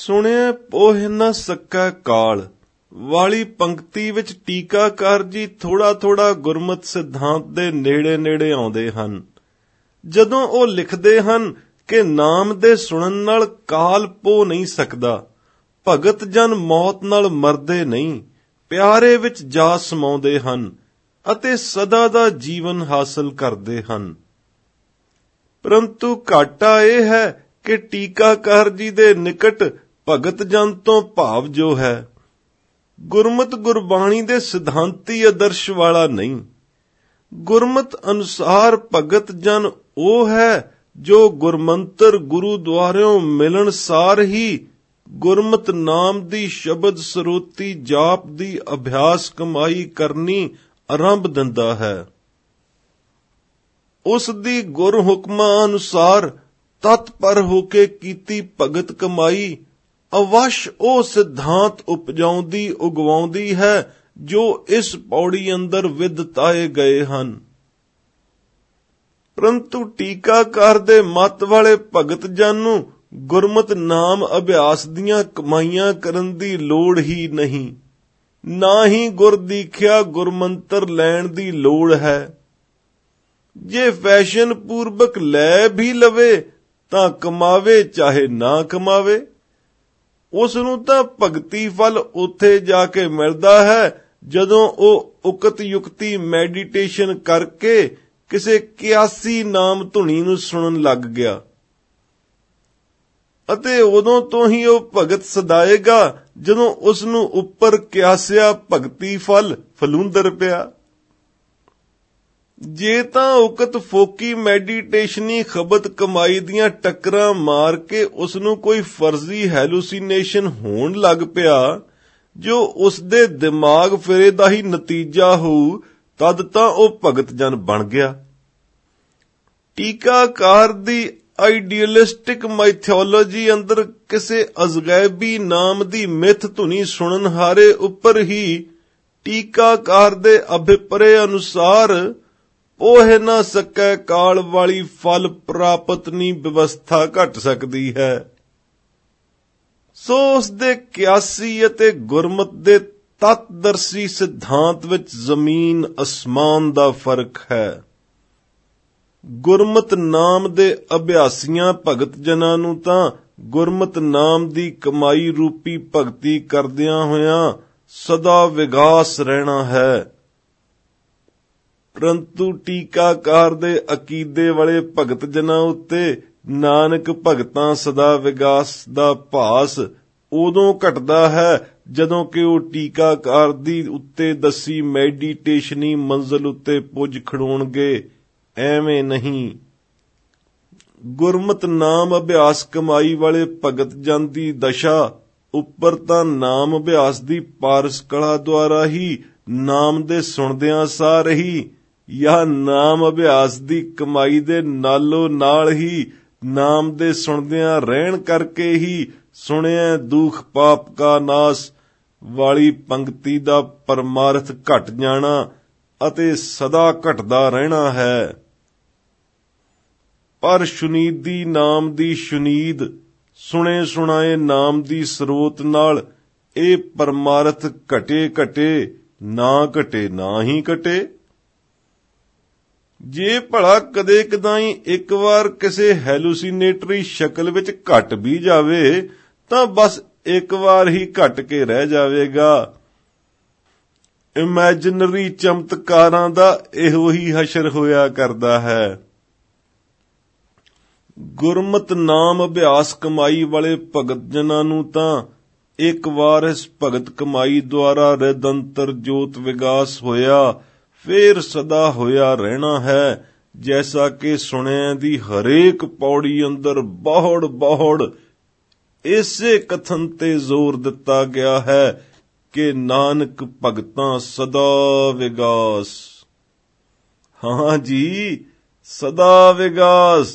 ਸੁਣਿਆ ਪੋਹਿ ਨ ਸਕੈ ਕਾਲ ਵਾਲੀ ਪੰਕਤੀ ਵਿੱਚ ਟੀਕਾਕਾਰ ਜੀ ਥੋੜਾ ਗੁਰਮਤਿ ਸਿਧਾਂਤ ਦੇ ਨੇੜੇ ਆਉਂਦੇ ਹਨ। ਜਦੋਂ ਉਹ ਲਿਖਦੇ ਹਨ ਕਿ ਨਾਮ ਦੇ ਸੁਣਨ ਨਾਲ ਕਾਲ ਪੋ ਨਹੀਂ ਸਕਦਾ, ਭਗਤ ਜਨ ਮੌਤ ਨਾਲ ਮਰਦੇ ਨਹੀਂ, ਪਿਆਰੇ ਵਿੱਚ ਜਾ ਸਮਾਉਂਦੇ ਹਨ ਅਤੇ ਸਦਾ ਦਾ ਜੀਵਨ ਹਾਸਲ ਕਰਦੇ ਹਨ। ਪਰੰਤੂ ਘਾਟਾ ਇਹ ਹੈ ਕਿ ਟੀਕਾਕਾਰ ਜੀ ਦੇ ਨਿਕਟ ਭਗਤ ਜਨ ਤੋਂ ਭਾਵ ਜੋ ਹੈ ਗੁਰਮਤਿ ਗੁਰਬਾਣੀ ਦੇ ਸਿਧਾਂਤੀ ਆਦਰਸ਼ ਵਾਲਾ ਨਹੀਂ। ਗੁਰਮਤਿ ਅਨੁਸਾਰ ਭਗਤ ਜਨ ਉਹ ਹੈ ਜੋ ਗੁਰਮੰਤਰ ਗੁਰੂ ਦੁਆਰਿਓਂ ਮਿਲਣ ਸਾਰ ਹੀ ਗੁਰਮਤਿ ਨਾਮ ਦੀ ਸ਼ਬਦ ਸਰੋਤੀ ਜਾਪ ਦੀ ਅਭਿਆਸ ਕਮਾਈ ਕਰਨੀ ਆਰੰਭ ਦਿੰਦਾ ਹੈ। ਉਸ ਦੀ ਗੁਰ ਹੁਕਮਾਂ ਅਨੁਸਾਰ ਤਤਪਰ ਹੋ ਕੇ ਕੀਤੀ ਭਗਤ ਕਮਾਈ ਅਵਸ਼ ਉਹ ਸਿਧਾਂਤ ਉਗਵਾਉਂਦੀ ਹੈ ਜੋ ਇਸ ਪੌੜੀ ਅੰਦਰ ਵਿਦਤਾਏ ਗਏ ਹਨ। ਪਰੰਤੂ ਟੀਕਾਕਾਰ ਦੇ ਮਤ ਵਾਲੇ ਭਗਤ ਜਨ ਨੂੰ ਗੁਰਮਤਿ ਨਾਮ ਅਭਿਆਸ ਦੀਆਂ ਕਮਾਈਆਂ ਕਰਨ ਦੀ ਲੋੜ ਹੀ ਨਹੀਂ, ਨਾ ਹੀ ਗੁਰ ਦੀਖਿਆ ਗੁਰਮੰਤਰ ਲੈਣ ਦੀ ਲੋੜ ਹੈ। ਜੇ ਫੈਸ਼ਨ ਪੂਰਵਕ ਲੈ ਵੀ ਲਵੇ ਤਾਂ ਕਮਾਵੇ ਚਾਹੇ ਨਾ ਕਮਾਵੇ, ਉਸ ਨੂੰ ਤਾਂ ਭਗਤੀ ਫਲ ਉੱਥੇ ਜਾ ਕੇ ਮਿਲਦਾ ਹੈ ਜਦੋਂ ਉਹ ਉਕਤ ਯੁਕਤੀ ਮੈਡੀਟੇਸ਼ਨ ਕਰਕੇ ਕਿਸੇ ਕਿਆਸੀ ਨਾਮ ਧੁਨੀ ਨੂੰ ਸੁਣਨ ਲੱਗ ਗਿਆ ਅਤੇ ਉਦੋਂ ਤੋਂ ਹੀ ਉਹ ਭਗਤ ਸਦਾਏਗਾ ਜਦੋਂ ਉਸ ਨੂੰ ਉੱਪਰ ਕਿਆਸਿਆ ਭਗਤੀ ਫਲ ਫਲੂੰਦਰ ਪਿਆ। ਜੇ ਤਾਂ ਉਕਤ ਫੋਕੀ ਮੈਡੀਟੇਸ਼ਨੀ ਖਬਤ ਕਮਾਈ ਦੀਆਂ ਟੱਕਰਾਂ ਮਾਰ ਕੇ ਉਸ ਨੂੰ ਕੋਈ ਫਰਜ਼ੀ ਹੈਲੂਸੀਨੇਸ਼ਨ ਹੋਣ ਲੱਗ ਪਿਆ ਜੋ ਉਸ ਦੇ ਦਿਮਾਗ ਫਿਰੇ ਦਾ ਹੀ ਨਤੀਜਾ ਹੋਊ, ਤਦ ਤਾਂ ਉਹ ਭਗਤ ਜਨ ਬਣ ਗਿਆ। ਟੀਕਾਕਾਰ ਦੀ ਆਈਡੀਅਲਿਸਟਿਕ ਮਾਈਥੋਲੋਜੀ ਅੰਦਰ ਕਿਸੇ ਅਜ਼ਗੈਬੀ ਨਾਮ ਦੀ ਮਿੱਥ ਧੁਨੀ ਸੁਣਨ ਹਾਰੇ ਉੱਪਰ ਹੀ ਟੀਕਾਕਾਰ ਦੇ ਅਭਿਪਰੇ ਅਨੁਸਾਰ ਪੋਹਿ ਨ ਸਕੈ ਕਾਲ ਵਾਲੀ ਫਲ ਪ੍ਰਾਪਤਨੀ ਵਿਵਸਥਾ ਘਟ ਸਕਦੀ ਹੈ। ਸੋ ਉਸ ਦੇ ਕਿਆਸੀ ਅਤੇ ਗੁਰਮਤਿ ਦੇ ਤਤਦਰਸ਼ੀ ਸਿਧਾਂਤ ਵਿੱਚ ਜ਼ਮੀਨ ਅਸਮਾਨ ਦਾ ਫਰਕ ਹੈ। ਗੁਰਮਤਿ ਨਾਮ ਦੇ ਅਭਿਆਸੀਆਂ ਭਗਤ ਜਨਾਂ ਨੂੰ ਤਾਂ ਗੁਰਮਤਿ ਨਾਮ ਦੀ ਕਮਾਈ ਰੂਪੀ ਭਗਤੀ ਕਰਦਿਆਂ ਹੋਇਆਂ ਸਦਾ ਵਿਗਾਸ ਰਹਿਣਾ ਹੈ। ਪਰੰਤੂ ਟੀਕਾਕਾਰ ਦੇ ਅਕੀਦੇ ਵਾਲੇ ਭਗਤ ਜਨਾਂ ਉੱਤੇ ਨਾਨਕ ਭਗਤਾਂ ਸਦਾ ਵਿਗਾਸ ਦਾ ਭਾਸ ਉਦੋਂ ਘਟਦਾ ਹੈ ਜਦੋਂ ਕਿ ਉਹ ਟੀਕਾਕਾਰ ਦੀ ਉੱਤੇ ਦੱਸੀ ਮੈਡੀਟੇਸ਼ਨੀ ਮੰਜ਼ਲ ਉੱਤੇ ਪੁੱਜ ਖੜੋਣਗੇ, ਐਵੇਂ ਨਹੀਂ। ਗੁਰਮਤਿ ਨਾਮ ਅਭਿਆਸ ਕਮਾਈ ਵਾਲੇ ਭਗਤ ਜਨ ਦੀ ਦਸ਼ਾ ਉੱਪਰ ਤਾਂ ਨਾਮ ਅਭਿਆਸ ਦੀ ਪਾਰਸ ਕਲਾ ਦੁਆਰਾ ਹੀ ਨਾਮ ਦੇ ਸੁਣਦਿਆਂ ਸਾਰ ਹੀ ਜਾਂ ਨਾਮ ਅਭਿਆਸ ਦੀ ਕਮਾਈ ਦੇ ਨਾਲੋਂ ਨਾਲ ਹੀ ਨਾਮ ਦੇ ਸੁਣਦਿਆਂ ਰਹਿਣ ਕਰਕੇ ਹੀ ਸੁਣਿਆ ਦੁਖ ਪਾਪ ਕਾ ਨਾਸ ਵਾਲੀ ਪੰਕਤੀ ਦਾ ਪਰਮਾਰਥ ਘਟ ਜਾਣਾ ਅਤੇ ਸਦਾ ਘਟਦਾ ਰਹਿਣਾ ਹੈ। ਪਰ ਸ਼ੁਨੀਦੀ ਨਾਮ ਦੀ ਸ਼ੁਨੀਦ ਸੁਣੇ ਸੁਣਾਏ ਨਾਮ ਦੀ ਸਰੋਤ ਨਾਲ ਇਹ ਪਰਮਾਰਥ ਘਟੇ ਨਾ ਹੀ ਘਟੇ। ਜੇ ਭਲਾ ਕਦੇ ਕਦਾਈ ਇੱਕ ਵਾਰ ਕਿਸੇ ਹੈਲੂਸੀਨੇਟਰੀ ਸ਼ਕਲ ਵਿੱਚ ਘਟ ਵੀ ਜਾਵੇ ਤਾਂ ਬਸ ਇੱਕ ਵਾਰ ਹੀ ਘਟ ਕੇ ਰਹਿ ਜਾਵੇਗਾ। ਇਮੈਜਨਰੀ ਚਮਤਕਾਰਾਂ ਦਾ ਇਹੋ ਹੀ ਹਸ਼ਰ ਹੋਇਆ ਕਰਦਾ ਹੈ। ਗੁਰਮਤਿ ਨਾਮ ਅਭਿਆਸ ਕਮਾਈ ਵਾਲੇ ਭਗਤ ਜਨਾਂ ਨੂੰ ਤਾਂ ਇੱਕ ਵਾਰ ਇਸ ਭਗਤ ਕਮਾਈ ਦੁਆਰਾ ਰਿਦੰਤਰ ਜੋਤ ਵਿਗਾਸ ਹੋਇਆ ਫੇਰ ਸਦਾ ਹੋਇਆ ਰਹਿਣਾ ਹੈ, ਜੈਸਾ ਕਿ ਸੁਣਿਆਂ ਦੀ ਹਰੇਕ ਪੌੜੀ ਅੰਦਰ ਬਹੁੜ ਇਸੇ ਕਥਨ ਤੇ ਜ਼ੋਰ ਦਿੱਤਾ ਗਿਆ ਹੈ ਕਿ ਨਾਨਕ ਭਗਤਾਂ ਸਦਾ ਵਿਗਾਸ। ਹਾਂ ਜੀ, ਸਦਾ ਵਿਗਾਸ।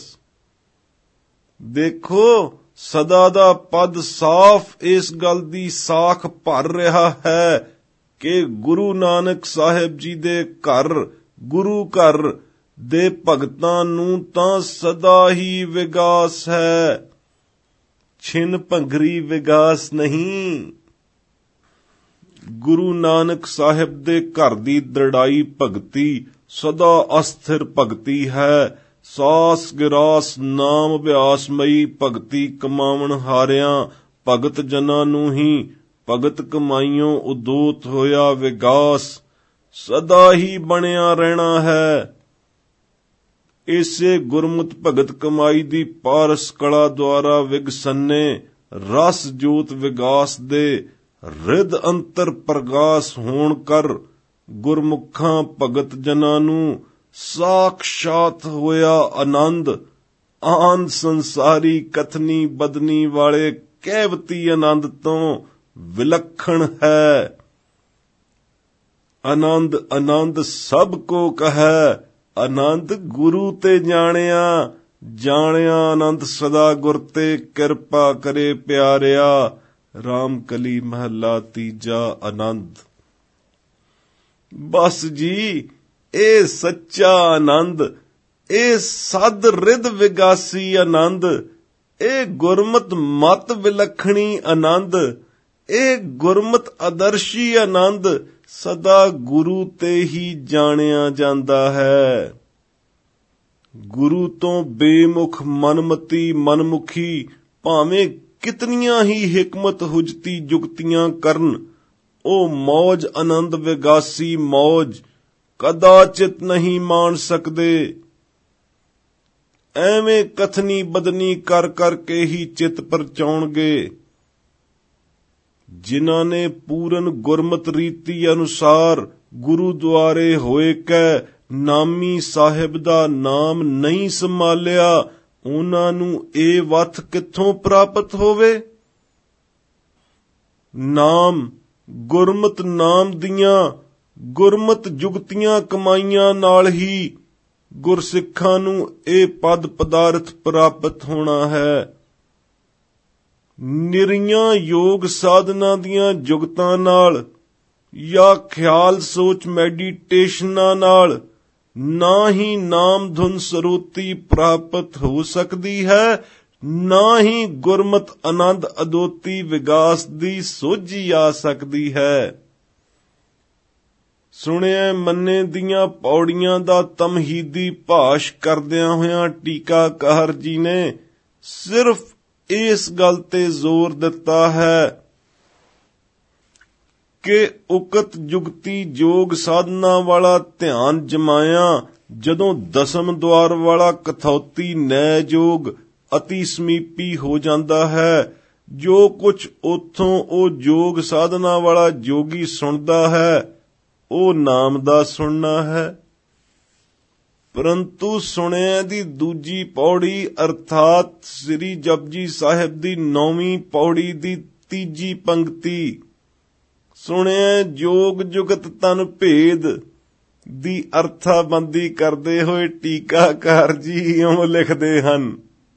ਦੇਖੋ, ਸਦਾ ਦਾ ਪਦ ਸਾਫ਼ ਇਸ ਗੱਲ ਦੀ ਸਾਖ ਭਰ ਰਿਹਾ ਹੈ ਕਿ ਗੁਰੂ ਨਾਨਕ ਸਾਹਿਬ ਜੀ ਦੇ ਘਰ, ਗੁਰੂ ਘਰ ਦੇ ਭਗਤਾਂ ਨੂੰ ਤਾਂ ਸਦਾ ਹੀ ਵਿਗਾਸ ਹੈ। ਛਿਨ ਭੰਗਰੀ ਵਿਗਾਸ ਨਹੀਂ। ਗੁਰੂ ਨਾਨਕ ਸਾਹਿਬ ਦੇ ਘਰ ਦੀ ਦ੍ਰਿੜਾਈ ਭਗਤੀ ਸਦਾ ਅਸਥਿਰ ਭਗਤੀ ਹੈ। ਸਾਸ ਗਿਰਾਸ ਨਾਮ ਅਭਿਆਸਮਈ ਭਗਤੀ ਕਮਾਵਣ ਹਾਰਿਆਂ ਭਗਤ ਜਨਾਂ ਨੂੰ ਹੀ ਭਗਤ ਕਮਾਈਓ ਉਦੋਤ ਹੋਇਆ ਵਿਗਾਸ ਸਦਾ ਹੀ ਬਣਿਆ ਰਹਿਣਾ ਹੈ। ਇਸੇ ਗੁਰਮੁਤ ਭਗਤ ਕਮਾਈ ਦੀ ਪਾਰਸ ਕਲਾ ਦੁਆਰਾ ਵਿਗਸੰਨੇ ਰਸ ਜੋਤ ਵਿਗਾਸ ਦੇ ਰਿਦ ਅੰਤਰ ਪ੍ਰਗਾਸ ਹੋਣ ਕਰ ਗੁਰਮੁਖਾਂ ਭਗਤ ਜਨਾਂ ਨੂੰ ਸਾਖਸ਼ਾਤ ਹੋਇਆ ਆਨੰਦ ਆਨ ਸੰਸਾਰੀ ਕਥਨੀ ਬਦਨੀ ਵਾਲੇ ਕੈਵਤੀ ਆਨੰਦ ਤੋਂ ਵਿਲੱਖਣ ਹੈ। ਆਨੰਦ ਆਨੰਦ ਸਭ ਕੋ ਕਹੈ, ਆਨੰਦ ਗੁਰੂ ਤੇ ਜਾਣਿਆ, ਜਾਣਿਆ ਆਨੰਦ ਸਦਾ ਗੁਰ ਤੇ ਕਿਰਪਾ ਕਰੇ ਪਿਆਰਿਆ। ਰਾਮ ਕਲੀ ਮਹੱਲਾ ਤੀਜਾ ਆਨੰਦ। ਬਸ ਜੀ, ਇਹ ਸੱਚਾ ਆਨੰਦ, ਇਹ ਸਦ ਰਿਦ ਵਿਗਾਸੀ ਆਨੰਦ, ਇਹ ਗੁਰਮਤ ਮਤ ਵਿਲੱਖਣੀ ਆਨੰਦ, ਇਹ ਗੁਰਮਤ ਆਦਰਸ਼ੀ ਆਨੰਦ ਸਦਾ ਗੁਰੂ ਤੇ ਹੀ ਜਾਣਿਆ ਜਾਂਦਾ ਹੈ। ਗੁਰੂ ਤੋਂ ਬੇਮੁਖ ਮਨਮਤੀ ਮਨਮੁਖੀ ਭਾਵੇਂ ਕਿਤਨੀਆਂ ਹੀ ਹਿਕਮਤ ਹੁਜਤੀ ਜੁਗਤੀਆਂ ਕਰਨ, ਉਹ ਮੌਜ ਆਨੰਦ ਵਿਗਾਸੀ ਮੌਜ ਕਦਾਚਿਤ ਨਹੀਂ ਮਾਣ ਸਕਦੇ। ਐਵੇਂ ਕਥਨੀ ਬਦਨੀ ਕਰ ਕਰਕੇ ਹੀ ਚਿੱਤ ਪਰਚਾਉਣਗੇ। ਜਿਨ੍ਹਾਂ ਨੇ ਪੂਰਨ ਗੁਰਮਤ ਰੀਤੀ ਅਨੁਸਾਰ ਗੁਰੂ ਦੁਆਰੇ ਹੋਏ ਕੈ ਨਾਮੀ ਸਾਹਿਬ ਦਾ ਨਾਮ ਨਹੀਂ ਸੰਭਾਲਿਆ, ਉਹਨਾਂ ਨੂੰ ਇਹ ਵੱਥ ਕਿੱਥੋਂ ਪ੍ਰਾਪਤ ਹੋਵੇ। ਨਾਮ ਗੁਰਮਤ ਨਾਮ ਦੀਆਂ ਗੁਰਮਤ ਜੁਗਤੀਆਂ ਕਮਾਈਆਂ ਨਾਲ ਹੀ ਗੁਰਸਿੱਖਾਂ ਨੂੰ ਇਹ ਪਦ ਪਦਾਰਥ ਪ੍ਰਾਪਤ ਹੋਣਾ ਹੈ। ਨਿਰੀਆਂ ਯੋਗ ਸਾਧਨਾ ਦੀਆਂ ਜੁਗਤਾਂ ਨਾਲ ਜਾਂ ਖਿਆਲ ਸੋਚ ਮੈਡੀਟੇਸ਼ਨਾਂ ਨਾਲ ਨਾ ਹੀ ਨਾਮ ਧੁਨ ਸਰੂਤੀ ਪ੍ਰਾਪਤ ਹੋ ਸਕਦੀ ਹੈ, ਨਾ ਹੀ ਗੁਰਮਤ ਆਨੰਦ ਅਦੋਤੀ ਵਿਗਾਸ ਦੀ ਸੋਝੀ ਆ ਸਕਦੀ ਹੈ। ਸੁਣਿਆ ਮੰਨੇ ਦੀਆਂ ਪੌੜੀਆਂ ਦਾ ਤਮਹੀਦੀ ਭਾਸ਼ ਕਰਦਿਆਂ ਹੋਇਆਂ ਟੀਕਾਕਾਰ ਜੀ ਨੇ ਸਿਰਫ ਇਸ ਗੱਲ ਤੇ ਜ਼ੋਰ ਦਿੱਤਾ ਹੈ ਕਿ ਉਕਤ ਜੁਗਤੀ ਜੋਗ ਸਾਧਨਾ ਵਾਲਾ ਧਿਆਨ ਜਮਾਇਆ ਜਦੋਂ ਦਸਮ ਦੁਆਰ ਵਾਲਾ ਕਥੌਤੀ ਨੈ ਜੋਗ ਅਤੀ ਸਮੀਪੀ ਹੋ ਜਾਂਦਾ ਹੈ, ਜੋ ਕੁਝ ਉਥੋਂ ਉਹ ਜੋਗ ਸਾਧਨਾ ਵਾਲਾ ਜੋਗੀ ਸੁਣਦਾ ਹੈ ਉਹ ਨਾਮ ਦਾ ਸੁਣਨਾ ਹੈ। ਪਰੰਤੂ ਸੁਣਿਆ ਦੀ ਦੂਜੀ ਪੌੜੀ ਅਰਥਾਤ ਸ੍ਰੀ ਜਪਜੀ ਸਾਹਿਬ ਦੀ 9ਵੀਂ ਪੌੜੀ ਦੀ ਤੀਜੀ ਪੰਕਤੀ ਸੁਣਿਆ ਜੋਗ ਜੁਗਤ ਤਨ ਭੇਦ ਦੀ ਅਰਥਾਬੰਦੀ ਕਰਦੇ ਹੋਏ ਟੀਕਾਕਾਰ ਜੀ ਇਉਂ ਲਿਖਦੇ ਹਨ।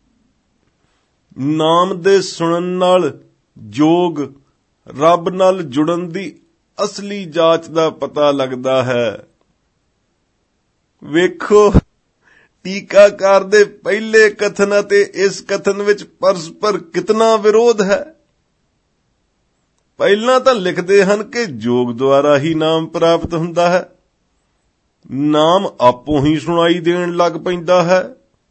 ਨਾਮ ਦੇ ਸੁਣਨ ਨਾਲ ਜੋਗ ਰੱਬ ਨਾਲ ਜੁੜਨ ਦੀ ਅਸਲੀ ਜਾਂਚ ਦਾ ਪਤਾ ਲੱਗਦਾ ਹੈ। ਵੇਖੋ, ਟੀਕਾਕਾਰ ਦੇ ਪਹਿਲੇ ਕਥਨ ਅਤੇ ਇਸ ਕਥਨ ਵਿੱਚ ਪਰਸਪਰ ਕਿਤਨਾ ਵਿਰੋਧ ਹੈ। ਪਹਿਲਾਂ ਤਾਂ ਲਿਖਦੇ ਹਨ ਕਿ ਜੋਗ ਦੁਆਰਾ ਹੀ ਨਾਮ ਪ੍ਰਾਪਤ ਹੁੰਦਾ ਹੈ, ਨਾਮ ਆਪੋ ਹੀ ਸੁਣਾਈ ਦੇਣ ਲੱਗ ਪੈਂਦਾ ਹੈ,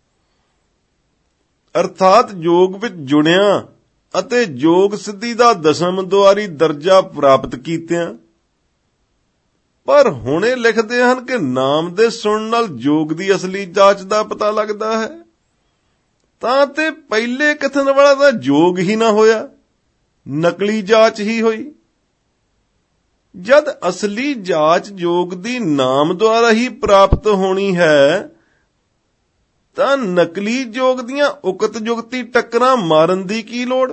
ਅਰਥਾਤ ਜੋਗ ਵਿੱਚ ਜੁੜਿਆ ਅਤੇ ਜੋਗ ਸਿੱਧੀ ਦਾ ਦਸਮ ਦੁਆਰੀ ਦਰਜਾ ਪ੍ਰਾਪਤ ਕੀਤਿਆਂ। ਪਰ ਹੁਣ ਇਹ ਲਿਖਦੇ ਹਨ ਕਿ ਨਾਮ ਦੇ ਸੁਣਨ ਨਾਲ ਜੋਗ ਦੀ ਅਸਲੀ ਜਾਂਚ ਦਾ ਪਤਾ ਲੱਗਦਾ ਹੈ। ਤਾਂ ਤੇ ਪਹਿਲੇ ਕਥਨ ਵਾਲਾ ਤਾਂ ਜੋਗ ਹੀ ਨਾ ਹੋਇਆ, ਨਕਲੀ ਜਾਂਚ ਹੀ ਹੋਈ। ਜਦ ਅਸਲੀ ਜਾਂਚ ਜੋਗ ਦੀ ਨਾਮ ਦੁਆਰਾ ਹੀ ਪ੍ਰਾਪਤ ਹੋਣੀ ਹੈ ਤਾਂ ਨਕਲੀ ਜੋਗ ਦੀਆਂ ਉਕਤ ਜੁਗਤੀ ਟੱਕਰਾਂ ਮਾਰਨ ਦੀ ਕੀ ਲੋੜ।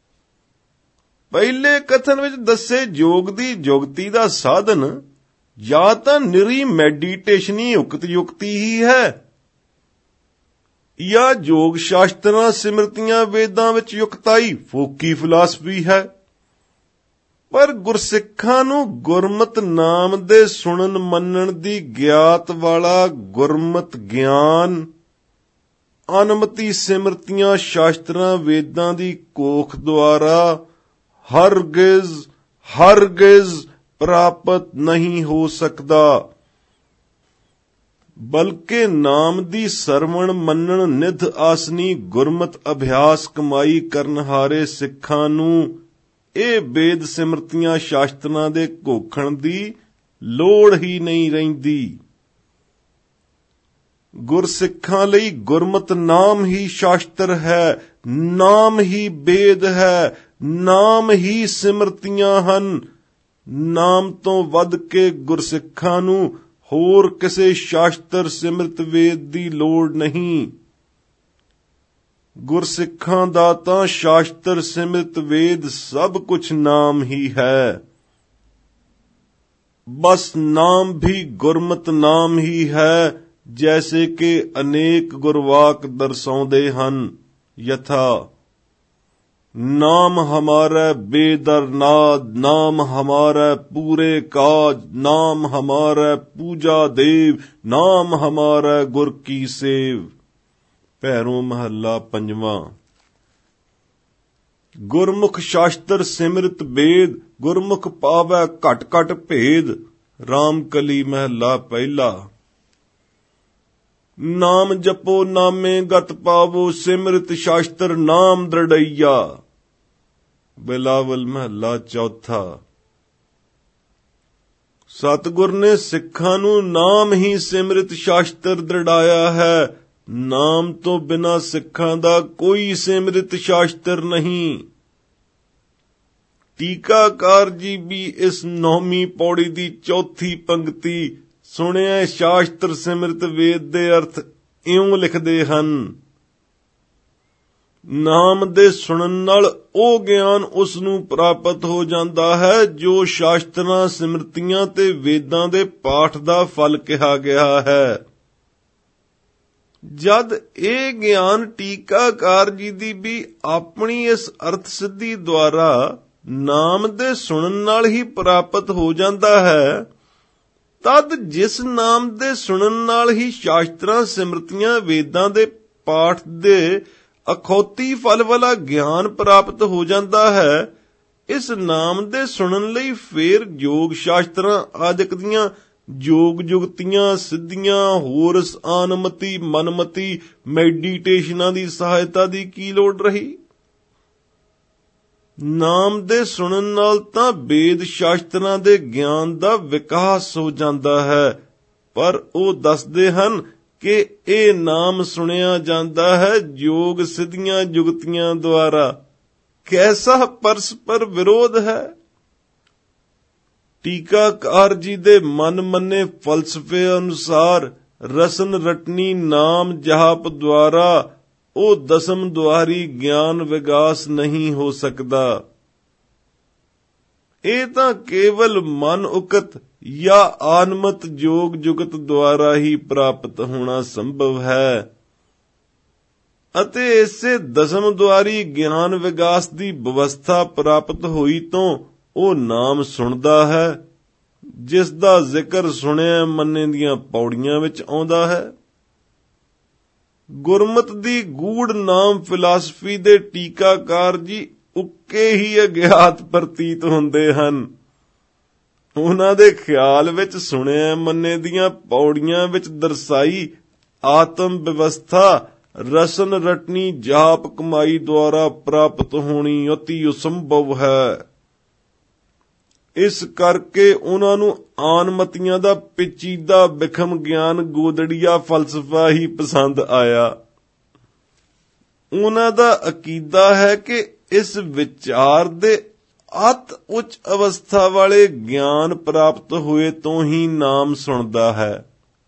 ਪਹਿਲੇ ਕਥਨ ਵਿੱਚ ਦੱਸੇ ਜੋਗ ਦੀ ਜੁਗਤੀ ਦਾ ਸਾਧਨ ਜਾਂ ਤਾਂ ਨਿਰੀ ਮੈਡੀਟੇਸ਼ਨੀ ਉਕਤ ਯੁਕਤੀ ਹੀ ਹੈ ਜਾਂ ਯੋਗ ਸ਼ਾਸਤਰਾਂ ਸਿਮਰਤੀਆਂ ਵੇਦਾਂ ਵਿੱਚ ਯੁਕਤਾਈ ਫੋਕੀ ਫਿਲਾਸਫੀ ਹੈ। ਪਰ ਗੁਰਸਿੱਖਾਂ ਨੂੰ ਗੁਰਮਤ ਨਾਮ ਦੇ ਸੁਣਨ ਮੰਨਣ ਦੀ ਗਿਆਤ ਵਾਲਾ ਗੁਰਮਤ ਗਿਆਨ ਅਨਮਤੀ ਸਿਮਰਤੀਆਂ ਸ਼ਾਸਤਰਾਂ ਵੇਦਾਂ ਦੀ ਕੋਖ ਦੁਆਰਾ ਹਰਗਿਜ਼ ਪ੍ਰਾਪਤ ਨਹੀਂ ਹੋ ਸਕਦਾ, ਬਲਕਿ ਨਾਮ ਦੀ ਸਰਵਣ ਮੰਨਣ ਨਿਧ ਆਸਨੀ ਗੁਰਮਤ ਅਭਿਆਸ ਕਮਾਈ ਕਰਨ ਹਾਰੇ ਸਿੱਖਾਂ ਨੂੰ ਇਹ ਵੇਦ ਸਿਮਰਤੀਆਂ ਸ਼ਾਸਤਰਾਂ ਦੇ ਘੋਖਣ ਦੀ ਲੋੜ ਹੀ ਨਹੀਂ ਰਹਿੰਦੀ। ਗੁਰਸਿੱਖਾਂ ਲਈ ਗੁਰਮਤ ਨਾਮ ਹੀ ਸ਼ਾਸਤਰ ਹੈ, ਨਾਮ ਹੀ ਵੇਦ ਹੈ, ਨਾਮ ਹੀ ਸਿਮਰਤੀਆਂ ਹਨ। ਨਾਮ ਤੋਂ ਵੱਧ ਕੇ ਗੁਰਸਿੱਖਾਂ ਨੂੰ ਹੋਰ ਕਿਸੇ ਸ਼ਾਸਤਰ ਸਿਮਰਤ ਵੇਦ ਦੀ ਲੋੜ ਨਹੀਂ। ਗੁਰਸਿੱਖਾਂ ਦਾ ਤਾਂ ਸ਼ਾਸਤਰ ਸਿਮਰਤ ਵੇਦ ਸਭ ਕੁਝ ਨਾਮ ਹੀ ਹੈ। ਬਸ ਨਾਮ ਵੀ ਗੁਰਮਤ ਨਾਮ ਹੀ ਹੈ, ਜੈਸੇ ਕਿ ਅਨੇਕ ਗੁਰਵਾਕ ਦਰਸਾਉਂਦੇ ਹਨ। ਯਥਾ ਨਾਮ ਹਮਾਰਾ ਬੇਦਰਨਾਦ, ਨਾਮ ਹਮਾਰਾ ਪੂਰੇ ਕਾਜ, ਨਾਮ ਹਮਾਰਾ ਪੂਜਾ ਦੇਵ, ਨਾਮ ਹਮਾਰਾ ਗੁਰ ਕੀ ਸੇਵ। ਭੈਰੋਂ ਮਹੱਲਾ ਪੰਜਵਾਂ। ਗੁਰਮੁਖ ਸ਼ਾਸਤਰ ਸਿਮਰਤ ਵੇਦ, ਗੁਰਮੁਖ ਪਾਵੈ ਘਟ ਘਟ ਭੇਦ। ਰਾਮਕਲੀ ਮਹੱਲਾ ਪਹਿਲਾ। ਨਾਮ ਜਪੋ ਨਾਮੇ ਗਤ ਪਾਵੋ, ਸਿਮਰਤ ਸ਼ਾਸਤਰ ਨਾਮ ਦ੍ਰਿੜਈਆ। ਬਿਲਾਵਲ ਮਹੱਲਾ ਚੌਥਾ। ਸਤਿਗੁਰ ਨੇ ਸਿੱਖਾਂ ਨੂੰ ਨਾਮ ਹੀ ਸਿਮਰਤ ਸ਼ਾਸਤਰ ਦ੍ਰਿੜਾਇਆ ਹੈ। ਨਾਮ ਤੋਂ ਬਿਨਾਂ ਸਿੱਖਾਂ ਦਾ ਕੋਈ ਸਿਮਰਤ ਸ਼ਾਸਤਰ ਨਹੀਂ। ਟੀਕਾਕਾਰ ਜੀ ਵੀ ਇਸ 9ਵੀਂ ਪੌੜੀ ਦੀ ਚੌਥੀ ਪੰਕਤੀ ਸੁਣਿਆ ਸ਼ਾਸਤਰ ਸਿਮਰਤ ਵੇਦ ਦੇ ਅਰਥ ਇਉਂ ਲਿਖਦੇ ਹਨ। ਨਾਮ ਦੇ ਸੁਣਨ ਨਾਲ ਉਹ ਗਿਆਨ ਉਸ ਨੂੰ ਪ੍ਰਾਪਤ ਹੋ ਜਾਂਦਾ ਹੈ ਜੋ ਸ਼ਾਸਤਰਾਂ ਸਿਮਰਤੀਆਂ ਤੇ ਵੇਦਾਂ ਦੇ ਪਾਠ ਦਾ ਫਲ ਕਿਹਾ ਗਿਆ ਹੈ। ਜਦ ਇਹ ਗਿਆਨ ਟੀਕਾਕਾਰ ਜੀ ਦੀ ਵੀ ਆਪਣੀ ਇਸ ਅਰਥ ਸਿੱਧੀ ਦੁਆਰਾ ਨਾਮ ਦੇ ਸੁਣਨ ਨਾਲ ਹੀ ਪ੍ਰਾਪਤ ਹੋ ਜਾਂਦਾ ਹੈ, ਤਦ ਜਿਸ ਨਾਮ ਦੇ ਸੁਣਨ ਨਾਲ ਹੀ ਸ਼ਾਸਤਰਾਂ ਸਿਮਰਤੀਆਂ ਵੇਦਾਂ ਦੇ ਪਾਠ ਦੇ ਅਖੌਤੀ ਫਲ ਵਾਲਾ ਗਿਆਨ ਪ੍ਰਾਪਤ ਹੋ ਜਾਂਦਾ ਹੈ, ਇਸ ਨਾਮ ਦੇ ਸੁਣਨ ਲਈ ਫੇਰ ਯੋਗ ਸ਼ਾਸਤਰਾਂ ਆਦਿਕ ਦੀਆਂ ਯੋਗ ਜੁਗਤੀਆਂ ਸਿੱਧੀਆਂ ਹੋਰ ਅਨਮਤੀ ਮਨਮਤੀ ਮੈਡੀਟੇਸ਼ਨਾਂ ਦੀ ਸਹਾਇਤਾ ਦੀ ਕੀ ਲੋੜ ਰਹੀ। ਨਾਮ ਦੇ ਸੁਣਨ ਨਾਲ ਤਾਂ ਵੇਦ ਸ਼ਾਸਤਰਾਂ ਦੇ ਗਿਆਨ ਦਾ ਵਿਕਾਸ ਹੋ ਜਾਂਦਾ ਹੈ, ਪਰ ਉਹ ਦੱਸਦੇ ਹਨ ਕਿ ਇਹ ਨਾਮ ਸੁਣਿਆ ਜਾਂਦਾ ਹੈ ਯੋਗ ਸਿੱਧੀਆਂ ਜੁਗਤੀਆਂ ਦੁਆਰਾ। ਕੈਸਾ ਪਰਸਪਰ ਵਿਰੋਧ ਹੈ। ਟੀਕਾਕਾਰ ਜੀ ਦੇ ਮਨ ਮੰਨੇ ਫਲਸਫੇ ਅਨੁਸਾਰ ਰਸਨ ਰਟਨੀ ਨਾਮ ਜਾਪ ਦੁਆਰਾ ਉਹ ਦਸਮ ਦੁਆਰੀ ਗਿਆਨ ਵਿਕਾਸ ਨਹੀਂ ਹੋ ਸਕਦਾ। ਇਹ ਤਾਂ ਕੇਵਲ ਮਨ ਉਕਤ ਜਾਂ ਆਨਮਤ ਜੋਗ ਜੁਗਤ ਦੁਆਰਾ ਹੀ ਪ੍ਰਾਪਤ ਹੋਣਾ ਸੰਭਵ ਹੈ ਅਤੇ ਇਸੇ ਦਸਮ ਦੁਆਰੀ ਗਿਆਨ ਵਿਕਾਸ ਦੀ ਵਿਵਸਥਾ ਪ੍ਰਾਪਤ ਹੋਈ ਤੋਂ ਉਹ ਨਾਮ ਸੁਣਦਾ ਹੈ, ਜਿਸ ਦਾ ਜ਼ਿਕਰ ਸੁਣਿਆ ਮੰਨੇ ਦੀਆਂ ਪੌੜੀਆਂ ਵਿੱਚ ਆਉਂਦਾ ਹੈ। ਗੁਰਮਤ ਦੀ ਗੂੜ ਨਾਮ ਫਿਲਾਸਫੀ ਦੇ ਟੀਕਾਕਾਰ ਜੀ ਉੱਕੇ ਹੀ ਅਗਿਆਤ ਪ੍ਰਤੀਤ ਹੁੰਦੇ ਹਨ। ਉਹਨਾਂ ਦੇ ਖਿਆਲ ਵਿੱਚ ਸੁਣਿਆ ਮੰਨੇ ਦੀਆਂ ਪੌੜੀਆਂ ਵਿੱਚ ਦਰਸਾਈ ਆਤਮ ਵਿਵਸਥਾ ਰਸਨ ਰਟਨੀ ਜਾਪ ਕਮਾਈ ਦੁਆਰਾ ਪ੍ਰਾਪਤ ਹੋਣੀ ਅਤੀ ਅਸੰਭਵ ਹੈ। ਇਸ ਕਰਕੇ ਉਹਨਾਂ ਨੂੰ ਆਨਮਤੀਆਂ ਦਾ ਪੇਚੀਦਾ ਵਿਖਮ ਗਿਆਨ ਗੋਦੜੀਆ ਫਲਸਫਾ ਹੀ ਪਸੰਦ ਆਇਆ। ਉਹਨਾਂ ਦਾ ਅਕੀਦਾ ਹੈ ਕਿ ਇਸ ਵਿਚਾਰ ਦੇ ਅਤ ਉੱਚ ਅਵਸਥਾ ਵਾਲੇ ਗਿਆਨ ਪ੍ਰਾਪਤ ਹੋਏ ਤੋਂ ਹੀ ਨਾਮ ਸੁਣਦਾ ਹੈ।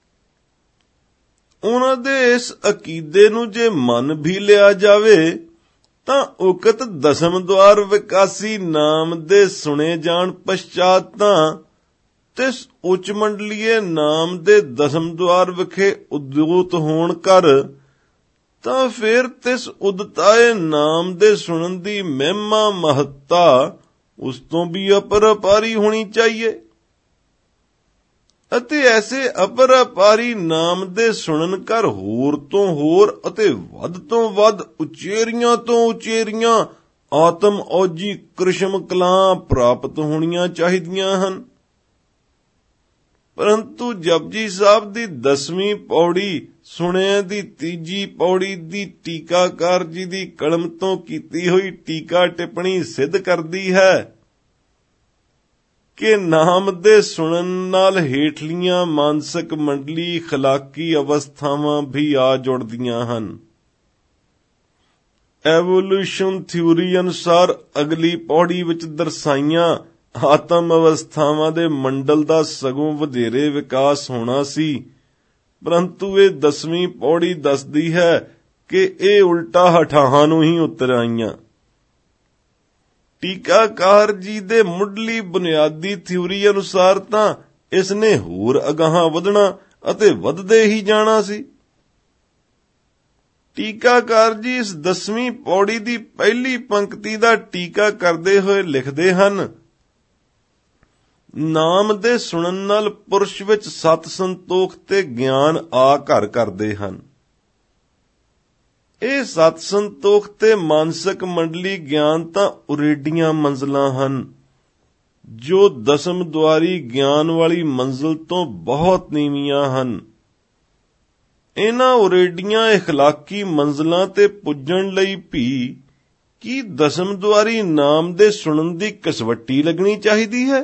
ਉਹਨਾਂ ਦੇ ਇਸ ਅਕੀਦੇ ਨੂੰ ਜੇ ਮੰਨ ਵੀ ਲਿਆ ਜਾਵੇ ਤਾਂ ਉਕਤ ਦਸਮ ਦੁਆਰ ਵਿਕਾਸੀ ਨਾਮ ਦੇ ਸੁਣੇ ਜਾਣ ਪਛਾਤ ਤਾਂ ਤਿਸ ਉੱਚ ਮੰਡਲੀਏ ਨਾਮ ਦੇ ਦਸਮ ਦੁਆਰ ਵਿਖੇ ਉਦਯੋਤ ਹੋਣ ਕਰ ਤਾਂ ਫਿਰ ਤਿਸ ਉਦਤਾਏ ਨਾਮ ਦੇ ਸੁਣਨ ਦੀ ਮਹਿਮਾ ਮਹੱਤਾ ਉਸ ਤੋਂ ਵੀ ਅਪਰਪਾਰੀ ਹੋਣੀ ਚਾਹੀਏ। ਅਤੇ ਐਸੇ ਅਪਰਪਾਰੀ ਨਾਮ ਦੇ ਸੁਣਨ ਕਰ ਹੋਰ ਤੋਂ ਹੋਰ ਅਤੇ ਵੱਧ ਤੋਂ ਵੱਧ ਉਚੇਰੀਆਂ ਤੋਂ ਉਚੇਰੀਆਂ ਆਤਮ ਔਜੀ ਕ੍ਰਿਸ਼ਮ ਕਲਾਂ ਪ੍ਰਾਪਤ ਹੋਣੀਆਂ ਚਾਹੀਦੀਆਂ ਹਨ। ਪਰੰਤੂ ਜਪਜੀ ਸਾਹਿਬ ਦੀ 10ਵੀਂ ਪੌੜੀ ਸੁਣਿਆਂ ਦੀ 3ਜੀ ਪੌੜੀ ਦੀ ਟੀਕਾਕਾਰ ਜੀ ਦੀ ਕਲਮ ਤੋਂ ਕੀਤੀ ਹੋਈ ਟੀਕਾ ਟਿੱਪਣੀ ਸਿੱਧ ਕਰਦੀ ਹੈ ਕਿ ਨਾਮ ਦੇ ਸੁਣਨ ਨਾਲ ਹੇਠਲੀਆਂ ਮਾਨਸਿਕ ਮੰਡਲੀ ਖਲਾਕੀ ਅਵਸਥਾਵਾਂ ਵੀ ਆ ਜੁੜਦੀਆਂ ਹਨ। ਐਵੋਲੂਸ਼ਨ ਥਿਊਰੀ ਅਨੁਸਾਰ ਅਗਲੀ ਪੌੜੀ ਵਿੱਚ ਦਰਸਾਈਆਂ ਆਤਮ ਅਵਸਥਾਵਾਂ ਦੇ ਮੰਡਲ ਦਾ ਸਗੋਂ ਵਧੇਰੇ ਵਿਕਾਸ ਹੋਣਾ ਸੀ, ਪਰੰਤੂ ਇਹ 10ਵੀਂ ਪੌੜੀ ਦੱਸਦੀ ਹੈ ਕਿ ਇਹ ਉਲਟਾ ਹਠਾਹਾਂ ਨੂੰ ਹੀ ਉਤਰ ਆਈਆਂ। ਟੀਕਾਕਾਰ ਜੀ ਦੇ ਮੁੱਢਲੀ ਬੁਨਿਆਦੀ ਥਿਊਰੀ ਅਨੁਸਾਰ ਤਾਂ ਇਸ ਨੇ ਹੋਰ ਅਗਾਹਾਂ ਵਧਣਾ ਅਤੇ ਵਧਦੇ ਹੀ ਜਾਣਾ ਸੀ। ਟੀਕਾਕਾਰ ਜੀ ਇਸ 10ਵੀਂ ਪੌੜੀ ਦੀ ਪਹਿਲੀ ਪੰਕਤੀ ਦਾ ਟੀਕਾ ਕਰਦੇ ਹੋਏ ਲਿਖਦੇ ਹਨ, ਨਾਮ ਦੇ ਸੁਣਨ ਨਾਲ ਪੁਰਸ਼ ਵਿੱਚ ਸਤ ਸੰਤੋਖ ਤੇ ਗਿਆਨ ਆ ਘਰ ਕਰਦੇ ਹਨ। ਇਹ ਸਤ ਸੰਤੋਖ ਤੇ ਮਾਨਸਿਕ ਮੰਡਲੀ ਗਿਆਨ ਤਾਂ ਉਰੇਡੀਆਂ ਮੰਜ਼ਲਾਂ ਹਨ, ਜੋ ਦਸਮ ਦੁਆਰੀ ਗਿਆਨ ਵਾਲੀ ਮੰਜ਼ਲ ਤੋਂ ਬਹੁਤ ਨੀਵੀਆਂ ਹਨ। ਇਹਨਾਂ ਉਰੇਡੀਆਂ ਇਖਲਾਕੀ ਮੰਜ਼ਲਾਂ ਤੇ ਪੁੱਜਣ ਲਈ ਵੀ ਕੀ ਦਸਮ ਦੁਆਰੀ ਨਾਮ ਦੇ ਸੁਣਨ ਦੀ ਕਸਵੱਟੀ ਲੱਗਣੀ ਚਾਹੀਦੀ ਹੈ?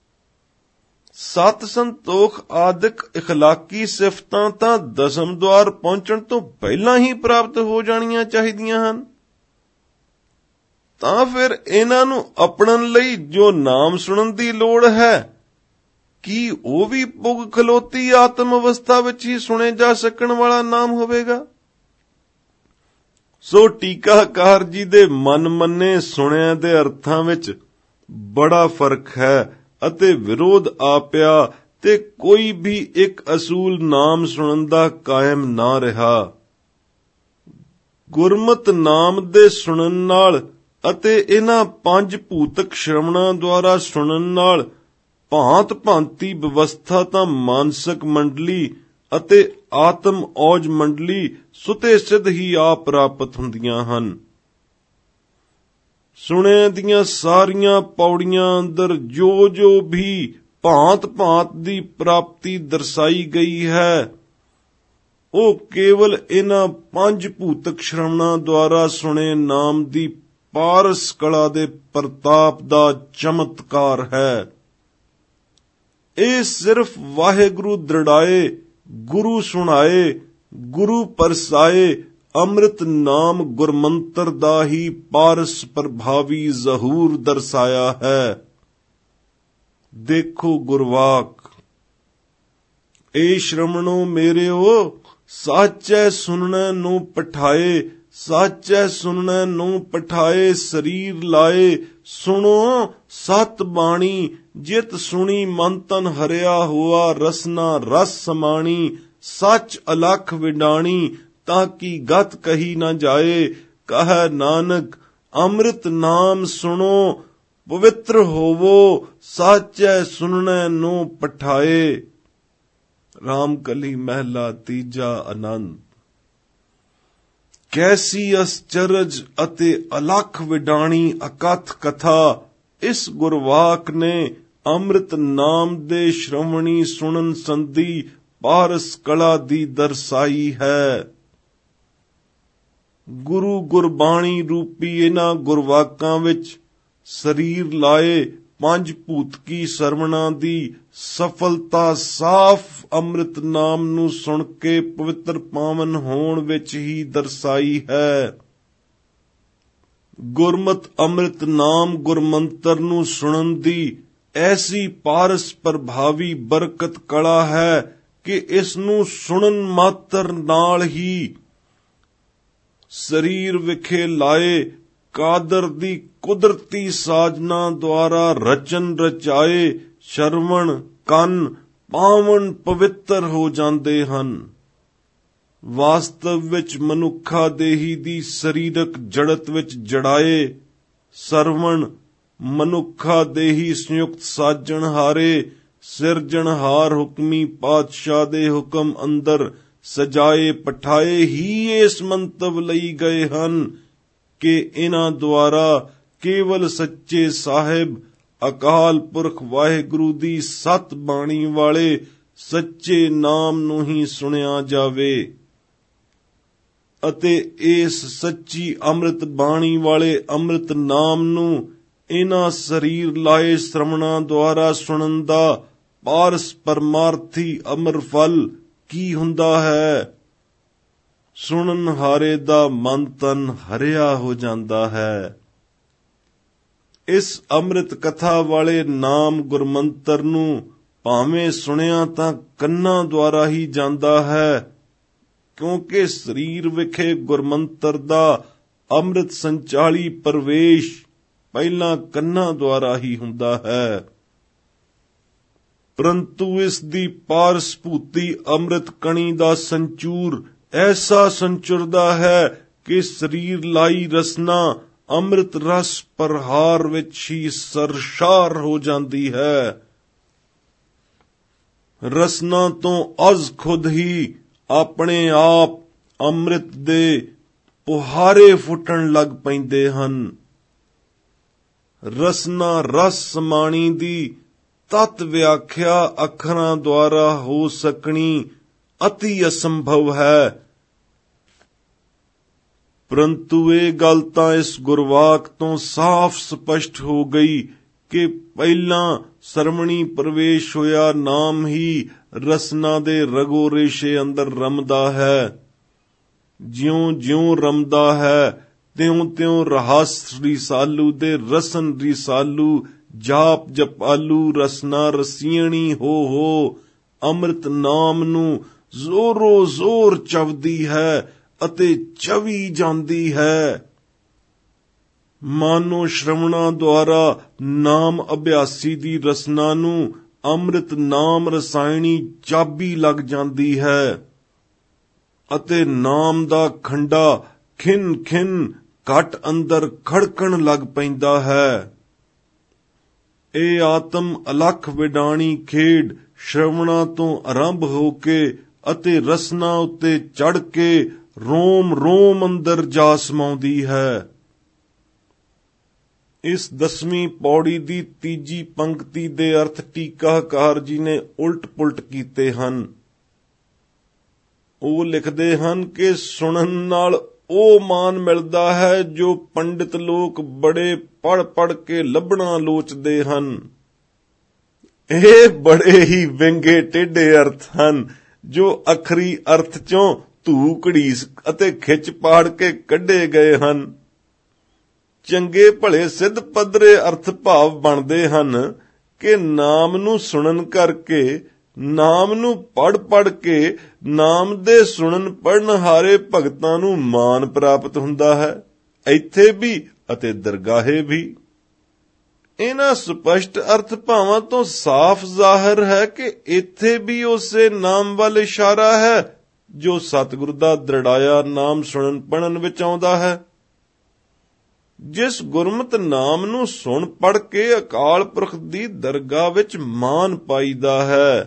ਸਤ ਸੰਤੋਖ ਆਦਿਕ ਇਖਲਾਕੀ ਸਿਫਤਾਂ ਤਾਂ ਦਸਮ ਦੁਆਰ ਪਹੁੰਚਣ ਤੋਂ ਪਹਿਲਾਂ ਹੀ ਪ੍ਰਾਪਤ ਹੋ ਜਾਣੀਆਂ ਚਾਹੀਦੀਆਂ ਹਨ। ਤਾਂ ਫਿਰ ਇਹਨਾਂ ਨੂੰ ਅਪਣਨ ਲਈ ਜੋ ਨਾਮ ਸੁਣਨ ਦੀ ਲੋੜ ਹੈ, ਕੀ ਉਹ ਵੀ ਪੁਗ ਖਲੋਤੀ ਆਤਮ ਅਵਸਥਾ ਵਿੱਚ ਹੀ ਸੁਣੇ ਜਾ ਸਕਣ ਵਾਲਾ ਨਾਮ ਹੋਵੇਗਾ? ਸੋ ਟੀਕਾਕਾਰ ਜੀ ਦੇ ਮਨ ਮੰਨੇ ਸੁਣਿਆਂ ਦੇ ਅਰਥਾਂ ਵਿੱਚ ਬੜਾ ਫਰਕ ਹੈ ਅਤੇ ਵਿਰੋਧ ਆ ਪਿਆ ਤੇ ਕੋਈ ਵੀ ਇੱਕ ਅਸੂਲ ਨਾਮ ਸੁਣਨ ਦਾ ਕਾਇਮ ਨਾ ਰਿਹਾ। ਗੁਰਮਤ ਨਾਮ ਦੇ ਸੁਣਨ ਨਾਲ ਅਤੇ ਇਹਨਾਂ 5 ਭੂਤਕ ਸ਼੍ਰਵਣਾਂ ਦੁਆਰਾ ਸੁਣਨ ਨਾਲ ਭਾਂਤ ਭਾਂਤੀ ਵਿਵਸਥਾ ਤਾਂ ਮਾਨਸਿਕ ਮੰਡਲੀ ਅਤੇ ਆਤਮ ਔਜ ਮੰਡਲੀ ਸੁਤੇ ਸਿੱਧ ਹੀ ਆ ਪ੍ਰਾਪਤ ਹੁੰਦੀਆਂ ਹਨ। ਸੁਣੇ ਦੀਆਂ ਸਾਰੀਆਂ ਪੌੜੀਆਂ ਅੰਦਰ ਜੋ ਜੋ ਵੀ ਭਾਂਤ ਭਾਂਤ ਦੀ ਪ੍ਰਾਪਤੀ ਦਰਸਾਈ ਗਈ ਹੈ, ਉਹ ਕੇਵਲ ਇਹਨਾਂ 5 ਭੂਤਕ ਸ਼੍ਰਵਣਾਂ ਦੁਆਰਾ ਸੁਣੇ ਨਾਮ ਦੀ ਪਾਰਸ ਕਲਾ ਦੇ ਪ੍ਰਤਾਪ ਦਾ ਚਮਤਕਾਰ ਹੈ। ਇਹ ਸਿਰਫ ਵਾਹਿਗੁਰੂ ਦ੍ਰਿੜਾਏ, ਗੁਰੂ ਸੁਣਾਏ, ਗੁਰੂ ਪਰਸਾਏ ਅੰਮ੍ਰਿਤ ਨਾਮ ਗੁਰਮੰਤਰ ਦਾ ਹੀ ਪਾਰਸ ਪ੍ਰਭਾਵੀ ਜ਼ਹੂਰ ਦਰਸਾਇਆ ਹੈ। ਦੇਖੋ ਗੁਰਵਾਕ, ਏ ਸ਼੍ਰਮਣੋ ਮੇਰਿਓ, ਸਾਚੈ ਸੁਣਨੈ ਨੂੰ ਪਠਾਏ, ਸਾਚੈ ਸੁਣਨੈ ਨੂੰ ਪਠਾਏ ਸਰੀਰ ਲਾਏ। ਸੁਣੋ ਸਤ ਬਾਣੀ, ਜਿਤ ਸੁਣੀ ਮਨ ਤਨ ਹਰਿਆ ਹੋਆ, ਰਸਨਾ ਰਸ ਸਮਾਣੀ, ਸੱਚ ਅਲਖ ਵਿਡਾਣੀ, ਤਾਂ ਕੀ ਗਤ ਕਹੀ ਨਾ ਜਾਏ। ਕਹੈ ਨਾਨਕ ਅੰਮ੍ਰਿਤ ਨਾਮ ਸੁਣੋ, ਪਵਿੱਤਰ ਹੋਵੋ, ਸਾਚੈ ਸੁਣਨੈ ਨੂੰ ਪਠਾਏ। ਰਾਮਕਲੀ ਮਹਿਲਾ 3 ਆਨੰਦ। ਕੈਸੀ ਅਸਚਰਜ ਅਤੇ ਅਲਖ ਵਿਡਾਣੀ ਅਕਥ ਕਥਾ, ਇਸ ਗੁਰਵਾਕ ਨੇ ਅੰਮ੍ਰਿਤ ਨਾਮ ਦੇ ਸ਼੍ਰਵਣੀ ਸੁਣਨ ਸੰਧੀ ਪਾਰਸ ਕਲਾ ਦੀ ਦਰਸਾਈ ਹੈ। ਗੁਰੂ ਗੁਰਬਾਣੀ ਰੂਪੀ ਇਹਨਾਂ ਗੁਰਵਾਕਾਂ ਵਿੱਚ ਸਰੀਰ ਲਾਏ 5 ਭੂਤਕੀ ਸਰਵਣਾਂ ਦੀ ਸਫਲਤਾ ਸਾਫ਼ ਅੰਮ੍ਰਿਤ ਨਾਮ ਨੂੰ ਸੁਣ ਕੇ ਪਵਿੱਤਰ ਪਾਵਨ ਹੋਣ ਵਿੱਚ ਹੀ ਦਰਸਾਈ ਹੈ। ਗੁਰਮਤ ਅੰਮ੍ਰਿਤ ਨਾਮ ਗੁਰਮੰਤਰ ਨੂੰ ਸੁਣਨ ਦੀ ਐਸੀ ਪਾਰਸ ਪ੍ਰਭਾਵੀ ਬਰਕਤ ਕਲਾ ਹੈ ਕਿ ਇਸ ਨੂੰ ਸੁਣਨ ਮਾਤਰ ਨਾਲ ਹੀ ਸਰੀਰ ਵਿਖੇ ਲਾਏ ਕਾਦਰ ਦੀ ਕੁਦਰਤੀ ਸਾਜਨਾ ਦੁਆਰਾ ਰਚਨ ਰਚਾਏ ਸ਼ਰਵਣ ਕੰਨ ਪਾਵਨ ਪਵਿੱਤਰ ਹੋ ਜਾਂਦੇ ਹਨ। ਵਾਸਤਵ ਵਿੱਚ ਮਨੁੱਖਾ ਦੇਹੀ ਦੀ ਸਰੀਰਕ ਜੜਤ ਵਿੱਚ ਜੜਾਏ ਸਰਵਣ ਮਨੁੱਖਾ ਦੇਹੀ ਸੰਯੁਕਤ ਸਾਜਣ ਹਾਰੇ ਸਿਰਜਣਹਾਰ ਹੁਕਮੀ ਪਾਤਸ਼ਾਹ ਦੇ ਹੁਕਮ ਅੰਦਰ ਸਜਾਏ ਪਠਾਏ ਹੀ ਇਸ ਮੰਤਵ ਲਈ ਗਏ ਹਨ ਕਿ ਇਹਨਾਂ ਦੁਆਰਾ ਕੇਵਲ ਸੱਚੇ ਸਾਹਿਬ ਅਕਾਲ ਪੁਰਖ ਵਾਹਿਗੁਰੂ ਦੀ ਸਤ ਬਾਣੀ ਵਾਲੇ ਸੱਚੇ ਨਾਮ ਨੂੰ ਹੀ ਸੁਣਿਆ ਜਾਵੇ ਅਤੇ ਇਸ ਸੱਚੀ ਅੰਮ੍ਰਿਤ ਬਾਣੀ ਵਾਲੇ ਅੰਮ੍ਰਿਤ ਨਾਮ ਨੂੰ ਇਹਨਾਂ ਸਰੀਰ ਲਾਏ ਸ਼੍ਰਵਣਾਂ ਦੁਆਰਾ ਸੁਣਨ ਦਾ ਪਾਰਸ ਪਰਮਾਰਥੀ ਅਮਰ ਫਲ ਕੀ ਹੁੰਦਾ ਹੈ। ਸੁਣਨ ਹਾਰੇ ਦਾ ਮਨ ਤਨ ਹਰਿਆ ਹੋ ਜਾਂਦਾ ਹੈ। ਇਸ ਅੰਮ੍ਰਿਤ ਕਥਾ ਵਾਲੇ ਨਾਮ ਗੁਰਮੰਤਰ ਨੂੰ ਭਾਵੇਂ ਸੁਣਿਆ ਤਾਂ ਕੰਨਾਂ ਦੁਆਰਾ ਹੀ ਜਾਂਦਾ ਹੈ, ਕਿਉਂਕਿ ਸਰੀਰ ਵਿਖੇ ਗੁਰਮੰਤਰ ਦਾ ਅੰਮ੍ਰਿਤ ਸੰਚਾਲੀ ਪ੍ਰਵੇਸ਼ ਪਹਿਲਾਂ ਕੰਨਾਂ ਦੁਆਰਾ ਹੀ ਹੁੰਦਾ ਹੈ। ਪਰੰਤੂ ਇਸ ਦੀ ਪਾਰਸ ਭੂਤੀ ਅੰਮ੍ਰਿਤ ਕਣੀ ਦਾ ਸੰਚੂਰ ਐਸਾ ਸੰਚੁਰਦਾ ਹੈ ਕਿ ਸਰੀਰ ਲਾਈ ਰਸਨਾ ਅੰਮ੍ਰਿਤ ਰਸ ਪ੍ਰਹਾਰ ਵਿੱਚ ਹੀ ਸਰਸ਼ਾਰ ਹੋ ਜਾਂਦੀ ਹੈ। ਰਸਨਾ ਤੋਂ ਅਜ਼ ਖੁਦ ਹੀ ਆਪਣੇ ਆਪ ਅੰਮ੍ਰਿਤ ਦੇ ਪੁਹਾਰੇ ਫੁੱਟਣ ਲੱਗ ਪੈਂਦੇ ਹਨ। ਰਸਨਾ ਰਸ ਸਮਾਣੀ ਦੀ ਤਤ ਵਿਆਖਿਆ ਅੱਖਰਾਂ ਦੁਆਰਾ ਹੋ ਸਕਣੀ ਅਤੀ ਅਸੰਭਵ ਹੈ। ਪਰੰਤੂ ਇਹ ਗੱਲ ਤਾਂ ਇਸ ਗੁਰਵਾਕ ਤੋਂ ਸਾਫ਼ ਸਪਸ਼ਟ ਹੋ ਗਈ ਕਿ ਪਹਿਲਾਂ ਸਰਵਣੀ ਪ੍ਰਵੇਸ਼ ਹੋਇਆ ਨਾਮ ਹੀ ਰਸਨਾ ਦੇ ਰਗੋ ਰੇਸ਼ੇ ਅੰਦਰ ਰਮਦਾ ਹੈ। ਜਿਉਂ-ਜਿਉਂ ਰਮਦਾ ਹੈ ਤਿਉਂ-ਤਿਉਂ ਰਹੱਸ ਰਿਸਾਲੂ ਦੇ ਰਸਨ ਰਿਸਾਲੂ ਜਾਪ ਜਪਾਲੂ ਰਸਨਾ ਰਸੀਣੀ ਹੋ ਅੰਮ੍ਰਿਤ ਨਾਮ ਨੂੰ ਜ਼ੋਰੋ ਜ਼ੋਰ ਚਵਦੀ ਹੈ ਅਤੇ ਚਵੀ ਜਾਂਦੀ ਹੈ। ਮਾਨੋ ਸ਼੍ਰਵਣਾਂ ਦੁਆਰਾ ਨਾਮ ਅਭਿਆਸੀ ਦੀ ਰਸਨਾ ਨੂੰ ਅੰਮ੍ਰਿਤ ਨਾਮ ਰਸਾਇਣੀ ਚਾਬੀ ਲੱਗ ਜਾਂਦੀ ਹੈ ਅਤੇ ਨਾਮ ਦਾ ਖੰਡਾ ਖਿੰਨ ਖਿੰਨ ਘਟ ਅੰਦਰ ਖੜਕਣ ਲੱਗ ਪੈਂਦਾ ਹੈ। ਇਹ ਆਤਮ ਅਲਖ ਵਿਡਾਣੀ ਖੇਡ ਸ਼੍ਰਵਣਾਂ ਤੋਂ ਆਰੰਭ ਹੋ ਕੇ ਅਤੇ ਰਸਨਾ ਉੱਤੇ ਚੜ ਕੇ ਰੋਮ ਰੋਮ ਅੰਦਰ ਜਾ ਸਮਾਉਂਦੀ ਹੈ। ਇਸ 10ਵੀਂ ਪੌੜੀ ਦੀ ਤੀਜੀ ਪੰਕਤੀ ਦੇ ਅਰਥ ਟੀਕਾਕਾਰ ਜੀ ਨੇ ਉਲਟ ਪੁਲਟ ਕੀਤੇ ਹਨ। ਉਹ ਲਿਖਦੇ ਹਨ ਕਿ ਸੁਣਨ ਨਾਲ ਉਹ ਮਾਨ ਮਿਲਦਾ ਹੈ ਜੋ ਪੰਡਿਤ ਲੋਕ ਬੜੇ ਪੜ ਕੇ ਲੱਭਣਾ ਲੋਚਦੇ ਹਨ। ਇਹ ਬੜੇ ਹੀ ਵਿੰਗੇ ਟੇਢੇ ਅਰਥ ਹਨ ਜੋ ਅਖਰੀ ਅਰਥ ਚੋਂ ਧੂ ਘੜੀਸ ਅਤੇ ਖਿੱਚ ਪਾੜ ਕੇ ਕੱਢੇ ਗਏ ਹਨ। ਚੰਗੇ ਭਲੇ ਸਿੱਧ ਪੱਧਰੇ ਅਰਥ ਭਾਵ ਬਣਦੇ ਹਨ ਕਿ ਨਾਮ ਨੂੰ ਸੁਣਨ ਕਰਕੇ, ਨਾਮ ਨੂੰ ਪੜ ਕੇ ਨਾਮ ਦੇ ਸੁਣਨ ਪੜਨ ਹਾਰੇ ਭਗਤਾਂ ਨੂੰ ਮਾਨ ਪ੍ਰਾਪਤ ਹੁੰਦਾ ਹੈ, ਇੱਥੇ ਵੀ ਅਤੇ ਦਰਗਾਹੇ ਵੀ। ਇਹਨਾਂ ਸਪਸ਼ਟ ਅਰਥ ਭਾਵਾਂ ਤੋਂ ਸਾਫ਼ ਜ਼ਾਹਿਰ ਹੈ ਕਿ ਇੱਥੇ ਵੀ ਉਸੇ ਨਾਮ ਵੱਲ ਇਸ਼ਾਰਾ ਹੈ ਜੋ ਸਤਿਗੁਰ ਦਾ ਦ੍ਰਿੜਾਇਆ ਨਾਮ ਸੁਣਨ ਪੜਨ ਵਿੱਚ ਆਉਂਦਾ ਹੈ। ਜਿਸ ਗੁਰਮਤਿ ਨਾਮ ਨੂੰ ਸੁਣ ਪੜ ਕੇ ਅਕਾਲ ਪੁਰਖ ਦੀ ਦਰਗਾਹ ਵਿੱਚ ਮਾਨ ਪਾਈਦਾ ਹੈ।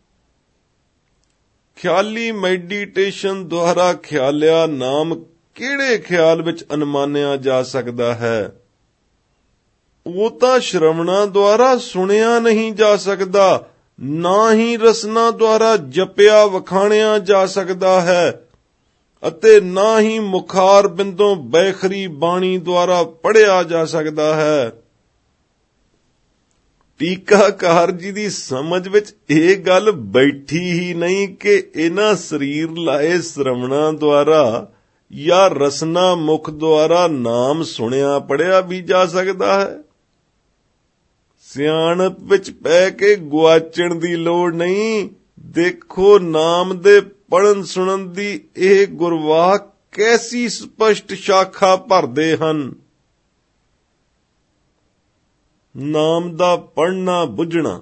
ਖਿਆਲੀ ਮੈਡੀਟੇਸ਼ਨ ਦੁਆਰਾ ਖਿਆਲਿਆ ਨਾਮ ਕਿਹੜੇ ਖਿਆਲ ਵਿੱਚ ਅਨੁਮਾਨਿਆ ਜਾ ਸਕਦਾ ਹੈ? ਉਹ ਤਾਂ ਸ਼੍ਰਵਣਾਂ ਦੁਆਰਾ ਸੁਣਿਆ ਨਹੀਂ ਜਾ ਸਕਦਾ, ਨਾ ਹੀ ਰਸਨਾ ਦੁਆਰਾ ਜਪਿਆ ਵਖਾਣਿਆ ਜਾ ਸਕਦਾ ਹੈ ਅਤੇ ਨਾ ਹੀ ਮੁਖਾਰ ਬਿੰਦੋਂ ਬੈਖਰੀ ਬਾਣੀ ਦੁਆਰਾ ਪੜ੍ਹਿਆ ਜਾ ਸਕਦਾ ਹੈ। ਟੀਕਾਕਾਰ ਜੀ ਦੀ ਸਮਝ ਵਿੱਚ ਇਹ ਗੱਲ ਬੈਠੀ ਹੀ ਨਹੀਂ ਕਿ ਇਹਨਾਂ ਸਰੀਰ ਲਾਏ ਸ਼੍ਰਵਣਾਂ ਦੁਆਰਾ ਜਾਂ ਰਸਨਾ ਮੁਖ ਦੁਆਰਾ ਨਾਮ ਸੁਣਿਆ ਪੜ੍ਹਿਆ ਵੀ ਜਾ ਸਕਦਾ ਹੈ। ਸਿਆਣਪ ਵਿੱਚ ਪੈ ਕੇ ਗੁਆਚਣ ਦੀ ਲੋੜ ਨਹੀਂ। ਦੇਖੋ ਨਾਮ ਦੇ ਪੜਨ ਸੁਣਨ ਦੀ ਇਹ ਗੁਰਵਾਕ ਕੈਸੀ ਸਪਸ਼ਟ ਸ਼ਾਖਾ ਭਰਦੇ ਹਨ। ਨਾਮ ਦਾ ਪੜਨਾ ਬੁੱਝਣਾ,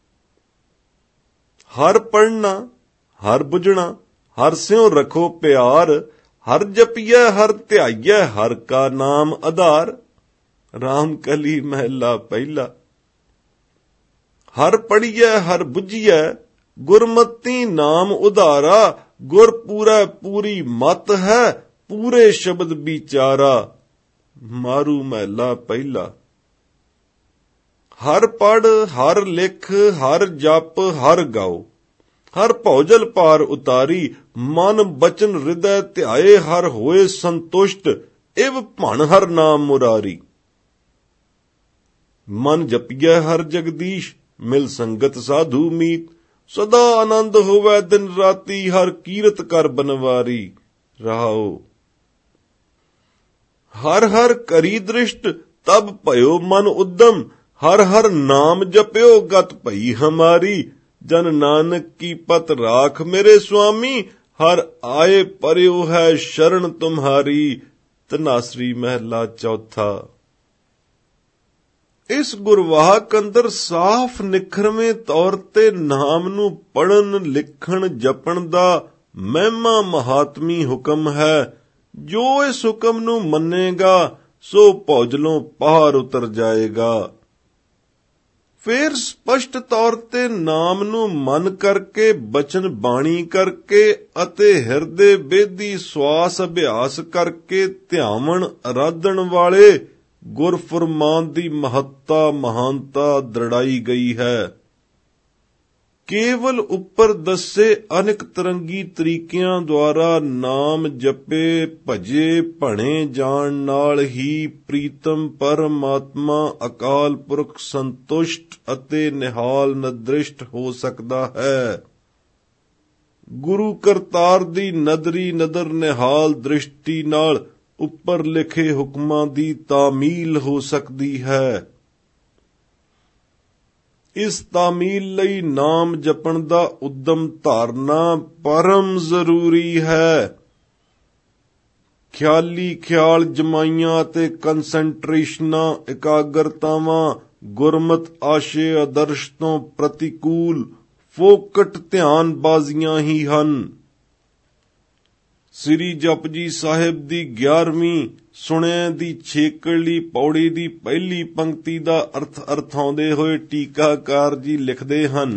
ਹਰ ਪੜਨਾ ਹਰ ਬੁੱਝਣਾ, ਹਰ ਸਿਉ ਰਖੋ ਪਿਆਰ, ਹਰ ਜਪੀਐ ਹਰ ਧਿਆਈਐ, ਹਰ ਕਾ ਨਾਮ ਆਧਾਰ। ਰਾਮ ਕਲੀ ਮਹਿਲਾ ਪਹਿਲਾ। ਹਰ ਪੜੀਐ ਹਰ ਬੁੱਝੀਐ, ਗੁਰਮਤੀ ਨਾਮ ਉਧਾਰਾ। ਗੁਰ ਪੂਰੈ ਪੂਰੀ ਮਤ ਹੈ, ਪੂਰੇ ਸ਼ਬਦ ਵਿਚਾਰਾ। ਮਾਰੂ ਮਹਿਲਾ ਪਹਿਲਾ। ਹਰ ਪੜ ਹਰ ਲਿਖ ਹਰ ਜਪ ਹਰ ਗਾਓ, ਹਰ ਭੌਜਲ ਪਾਰ ਉਤਾਰੀ। ਮਨ ਬਚਨ ਹਿਰਦੈ ਧਿਆਏ, ਹਰ ਹੋਏ ਸੰਤੁਸ਼ਟ। ਇਵ ਭਣ ਹਰ ਨਾਮ ਮੁਰਾਰੀ। ਮਨ ਜਪੀਐ ਹਰ ਜਗਦੀਸ਼, ਮਿਲ ਸੰਗਤ ਸਾਧੂ ਮੀਤ। ਸਦਾ ਆਨੰਦ ਹੋਵੈ ਦਿਨ ਰਾਤੀ, ਹਰ ਕੀਰਤ ਕਰ ਬਨਵਾਰੀ। ਰਹਾਓ। ਹਰ ਹਰ ਕਰੀ ਦ੍ਰਿਸ਼ਟ, ਤਬ ਭਇਓ ਮਨ ਉਦਮ। ਹਰ ਹਰ ਨਾਮ ਜਪਿਓ, ਗਤ ਭਈ ਹਮਾਰੀ। ਜਨ ਨਾਨਕ ਕੀ ਪਤ ਰਾਖ ਮੇਰੇ ਸੁਆਮੀ, ਹਰ ਆਏ ਪਰਿਓ ਹੈ ਸ਼ਰਨ ਤੁਮਹਾਰੀ। ਧਨਾਸਰੀ ਮਹਿਲਾ ਚੌਥਾ। ਇਸ ਗੁਰਵਾਕ ਅੰਦਰ ਸਾਫ਼ ਨਿਖਰਵੇਂ ਤੌਰ ਤੇ ਨਾਮ ਨੂੰ ਪੜਨ ਲਿਖਣ ਜਪਣ ਦਾ ਮਹਿਮਾ ਮਹਾਤਮੀ ਹੁਕਮ ਹੈ। ਜੋ ਇਸ ਹੁਕਮ ਨੂੰ ਮੰਨੇਗਾ ਸੋ ਭੌਜਲੋਂ ਪਾਰ ਉਤਰ ਜਾਏਗਾ। ਫਿਰ ਸਪਸ਼ਟ ਤੌਰ ਤੇ ਨਾਮ ਨੂੰ ਮਨ ਕਰਕੇ, ਬਚਨ ਬਾਣੀ ਕਰਕੇ ਅਤੇ ਹਿਰਦੇ ਬੇਦੀ ਸਵਾਸ ਅਭਿਆਸ ਕਰਕੇ ਧਿਆਵਣ ਅਰਾਧਣ ਵਾਲੇ ਗੁਰਫੁਰਮਾਨ ਦੀ ਮਹੱਤਤਾ ਮਹਾਨਤਾ ਦ੍ਰਿੜਾਈ ਗਈ ਹੈ। ਕੇਵਲ ਉੱਪਰ ਦੱਸੇ ਅਨੇਕ ਤਰੰਗੀ ਤਰੀਕਿਆਂ ਦੁਆਰਾ ਨਾਮ ਜਪੇ ਭਜੇ ਭਣੇ ਜਾਣ ਨਾਲ ਹੀ ਪ੍ਰੀਤਮ ਪਰਮਾਤਮਾ ਅਕਾਲ ਪੁਰਖ ਸੰਤੁਸ਼ਟ ਅਤੇ ਨਿਹਾਲ ਨਿਦ੍ਰਿਸ਼ਟ ਹੋ ਸਕਦਾ ਹੈ। ਗੁਰੂ ਕਰਤਾਰ ਦੀ ਨਦਰੀ ਨਦਰ ਨਿਹਾਲ ਦ੍ਰਿਸ਼ਟੀ ਨਾਲ ਉੱਪਰ ਲਿਖੇ ਹੁਕਮਾਂ ਦੀ ਤਾਮੀਲ ਹੋ ਸਕਦੀ ਹੈ। ਇਸ ਤਾਮੀਲ ਲਈ ਨਾਮ ਜਪਣ ਦਾ ਉਦਮ ਧਾਰਨਾ ਪਰਮ ਜ਼ਰੂਰੀ ਹੈ। ਖਿਆਲੀ ਖਿਆਲ ਜਮਾਈਆਂ ਅਤੇ ਕੰਸੈਂਟਰੇਸ਼ਨਾਂ ਇਕਾਗਰਤਾਵਾਂ ਗੁਰਮਤ ਆਸ਼ੇ ਆਦਰਸ਼ ਤੋਂ ਪ੍ਰਤੀਕੂਲ ਫੋਕਟ ਧਿਆਨ ਬਾਜ਼ੀਆਂ ਹੀ ਹਨ। ਸ੍ਰੀ ਜਪਜੀ ਸਾਹਿਬ ਦੀ 11ਵੀਂ ਸੁਣਿਆਂ ਦੀ ਛੇਕੜਲੀ ਪੌੜੀ ਦੀ ਪਹਿਲੀ ਪੰਕਤੀ ਦਾ ਅਰਥ ਅਰਥਾਉਂਦੇ ਹੋਏ ਟੀਕਾਕਾਰ ਜੀ ਲਿਖਦੇ ਹਨ,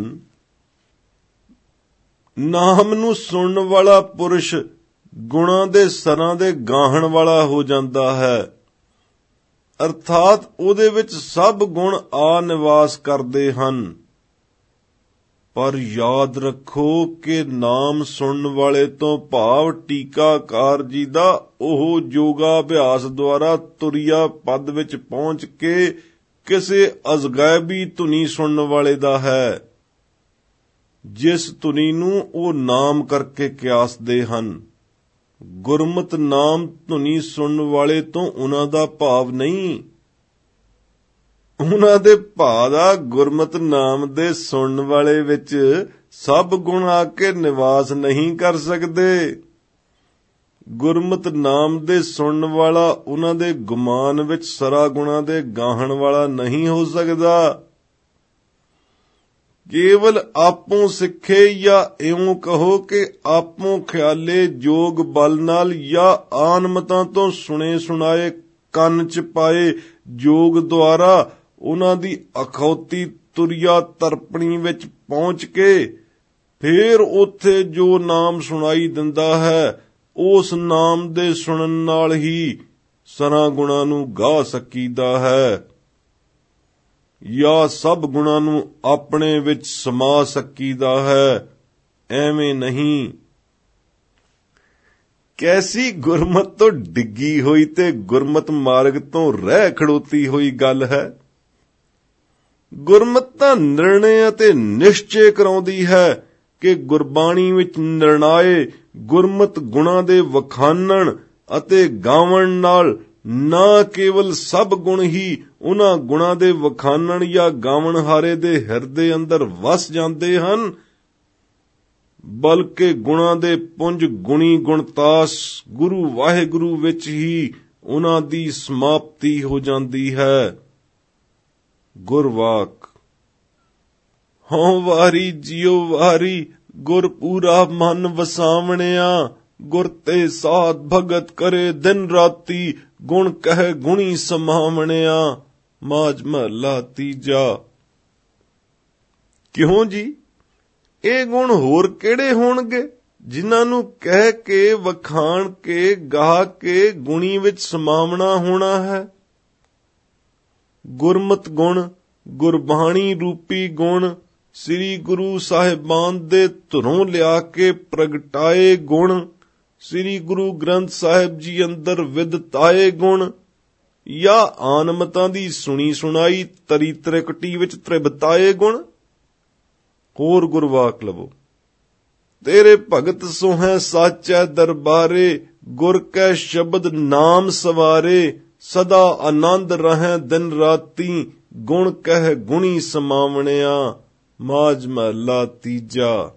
ਨਾਮ ਨੂੰ ਸੁਣਨ ਵਾਲਾ ਪੁਰਸ਼ ਗੁਣਾਂ ਦੇ ਸਰਾਂ ਦੇ ਗਾਹਣ ਵਾਲਾ ਹੋ ਜਾਂਦਾ ਹੈ। ਅਰਥਾਤ ਉਹਦੇ ਵਿੱਚ ਸਭ ਗੁਣ ਆ ਨਿਵਾਸ ਕਰਦੇ ਹਨ। ਪਰ ਯਾਦ ਰੱਖੋ ਕਿ ਨਾਮ ਸੁਣਨ ਵਾਲੇ ਤੋਂ ਭਾਵ ਟੀਕਾਕਾਰ ਜੀ ਦਾ ਉਹ ਯੋਗਾ ਅਭਿਆਸ ਦੁਆਰਾ ਤੁਰਿਆ ਪਦ ਵਿੱਚ ਪਹੁੰਚ ਕੇ ਕਿਸੇ ਅਜ਼ਗੈਬੀ ਧੁਨੀ ਸੁਣਨ ਵਾਲੇ ਦਾ ਹੈ, ਜਿਸ ਧੁਨੀ ਨੂੰ ਉਹ ਨਾਮ ਕਰਕੇ ਕਿਆਸਦੇ ਹਨ। ਗੁਰਮਤ ਨਾਮ ਧੁਨੀ ਸੁਣਨ ਵਾਲੇ ਤੋਂ ਉਹਨਾਂ ਦਾ ਭਾਵ ਨਹੀਂ। ਉਹਨਾਂ ਦੇ ਭਾਵ ਦਾ ਗੁਰਮਤ ਨਾਮ ਦੇ ਸੁਣਨ ਵਾਲੇ ਵਿੱਚ ਸਭ ਗੁਣ ਆ ਕੇ ਨਿਵਾਸ ਨਹੀਂ ਕਰ ਸਕਦੇ। ਗੁਰਮਤ ਨਾਮ ਦੇ ਸੁਣਨ ਵਾਲਾ ਉਹਨਾਂ ਦੇ ਗੁਮਾਨ ਵਿੱਚ ਸਰਾ ਗੁਣਾਂ ਦੇ ਗਾਹਣ ਵਾਲਾ ਨਹੀਂ ਹੋ ਸਕਦਾ। ਕੇਵਲ ਆਪੋਂ ਸਿੱਖੇ ਜਾਂ ਇਉਂ ਕਹੋ ਕਿ ਆਪੋਂ ਖਿਆਲੇ ਜੋਗ ਬਲ ਨਾਲ ਜਾਂ ਆਨਮਤਾਂ ਤੋਂ ਸੁਣੇ ਸੁਣਾਏ ਕੰਨ ਚ ਪਾਏ ਜੋਗ ਦੁਆਰਾ ਉਹਨਾਂ ਦੀ ਅਖੌਤੀ ਤੁਰਿਆ ਤਰਪਣੀ ਵਿੱਚ ਪਹੁੰਚ ਕੇ ਫੇਰ ਉੱਥੇ ਜੋ ਨਾਮ ਸੁਣਾਈ ਦਿੰਦਾ ਹੈ ਉਸ ਨਾਮ ਦੇ ਸੁਣਨ ਨਾਲ ਹੀ ਸਰਾਂ ਗੁਣਾਂ ਨੂੰ ਗਾ ਸਕੀਦਾ ਹੈ ਜਾਂ ਸਭ ਗੁਣਾਂ ਨੂੰ ਆਪਣੇ ਵਿੱਚ ਸਮਾ ਸਕੀਦਾ ਹੈ। ਐਵੇਂ ਨਹੀਂ। ਕੈਸੀ ਗੁਰਮਤ ਤੋਂ ਡਿੱਗੀ ਹੋਈ ਤੇ ਗੁਰਮਤ ਮਾਰਗ ਤੋਂ ਰਹਿ ਖੜੋਤੀ ਹੋਈ ਗੱਲ ਹੈ। ਗੁਰਮਤ ਤਾਂ ਨਿਰਣੇ ਅਤੇ ਨਿਸ਼ਚੇ ਕਰਾਉਂਦੀ ਹੈ ਕਿ ਗੁਰਬਾਣੀ ਵਿੱਚ ਨਿਰਣਾਏ ਗੁਰਮਤ ਗੁਣਾਂ ਦੇ ਵਖਾਨਣ ਅਤੇ ਗਾਵਣ ਨਾਲ ਨਾ ਕੇਵਲ ਸਭ ਗੁਣ ਹੀ ਉਹਨਾਂ ਗੁਣਾਂ ਦੇ ਵਖਾਨਣ ਜਾਂ ਗਾਵਣ ਹਾਰੇ ਦੇ ਹਿਰਦੇ ਅੰਦਰ ਵਸ ਜਾਂਦੇ ਹਨ, ਬਲਕਿ ਗੁਣਾਂ ਦੇ ਪੁੰਜ ਗੁਣੀ ਗੁਣਤਾਸ ਗੁਰੂ ਵਾਹਿਗੁਰੂ ਵਿੱਚ ਹੀ ਉਹਨਾਂ ਦੀ ਸਮਾਪਤੀ ਹੋ ਜਾਂਦੀ ਹੈ। ਗੁਰਵਾਕ ਹਉ ਵਾਰੀ ਜਿਉ ਵਾਰੀ ਗੁਰ ਪੂਰਾ ਮਨ ਵਸਾਵਣਿਆ, ਗੁਰ ਤੇ ਸਾਧ ਭਗਤ ਕਰੇ ਦਿਨ ਰਾਤੀ, ਗੁਣ ਕਹਿ ਗੁਣੀ ਸਮਾਵਣਿਆ। ਮਾਝ ਮਹਲਾ ਤੀਜਾ। ਕਿਉਂ ਜੀ? ਇਹ ਗੁਣ ਹੋਰ ਕਿਹੜੇ ਹੋਣਗੇ ਜਿਨ੍ਹਾਂ ਨੂੰ ਕਹਿ ਕੇ, ਵਖਾਣ ਕੇ, ਗਾ ਕੇ ਗੁਣੀ ਵਿੱਚ ਸਮਾਵਣਾ ਹੋਣਾ ਹੈ? ਗੁਰਮਤਿ ਗੁਣ, ਗੁਰਬਾਣੀ ਰੂਪੀ ਗੁਣ, ਸ੍ਰੀ ਗੁਰੂ ਸਾਹਿਬਾਨ ਦੇ ਧੁਰੋਂ ਲਿਆ ਕੇ ਪ੍ਰਗਟਾਏ ਗੁਣ, ਸ੍ਰੀ ਗੁਰੂ ਗ੍ਰੰਥ ਸਾਹਿਬ ਜੀ ਅੰਦਰ ਵਿਦਤਾਏ ਗੁਣ, ਜਾਂ ਆਨਮਤਾਂ ਦੀ ਸੁਣੀ ਸੁਣਾਈ ਤਰੀ ਤ੍ਰਿਕਟੀ ਵਿੱਚ ਤ੍ਰਿਬਤਾਏ ਗੁਣ? ਹੋਰ ਗੁਰਵਾਕ ਲਵੋ। ਤੇਰੇ ਭਗਤ ਸੋਹੈ ਸਾਚੈ ਦਰਬਾਰੇ, ਗੁਰ ਕੈ ਸ਼ਬਦ ਨਾਮ ਸਵਾਰੇ, ਸਦਾ ਆਨੰਦ ਰਹੈ ਦਿਨ ਰਾਤੀ, ਗੁਣ ਕਹਿ ਗੁਣੀ ਸਮਾਵਣਿਆ। ਮਾਝ ਮਹਲਾ ਤੀਜਾ।